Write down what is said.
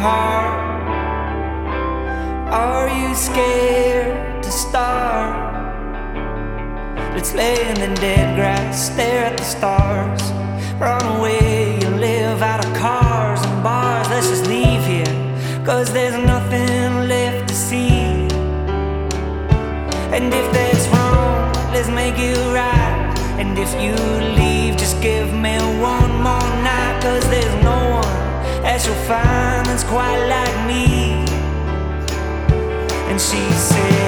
heart? Are you scared to start? Let's lay in the dead grass, stare at the stars. Run away and live out of cars and bars. Let's just leave here, 'cause there's nothing left to see. And if that's wrong, let's make it right. And if you leave, just give me one more night. 'Cause there's no one that you'll find that's quite like me. And she said